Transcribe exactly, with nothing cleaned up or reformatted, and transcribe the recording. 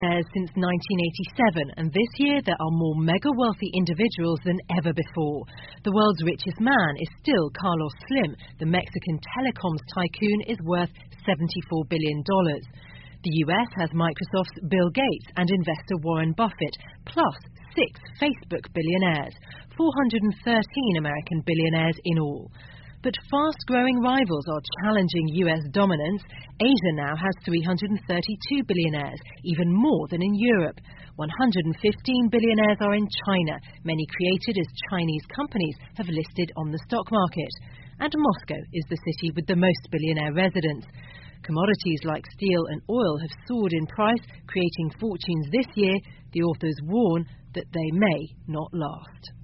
billionaires since nineteen eighty-seven, and this year there are more mega-wealthy individuals than ever before. The world's richest man is still Carlos Slim. The Mexican telecoms tycoon is worth seventy-four billion dollars. The U S has Microsoft's Bill Gates and investor Warren Buffett, plus six Facebook billionaires, four hundred thirteen American billionaires in all. But fast-growing rivals are challenging U S dominance. Asia now has three hundred thirty-two billionaires, even more than in Europe. one hundred fifteen billionaires are in China, many created as Chinese companies have listed on the stock market. And Moscow is the city with the most billionaire residents. Commodities like steel and oil have soared in price, creating fortunes this year. The authors warn that they may not last.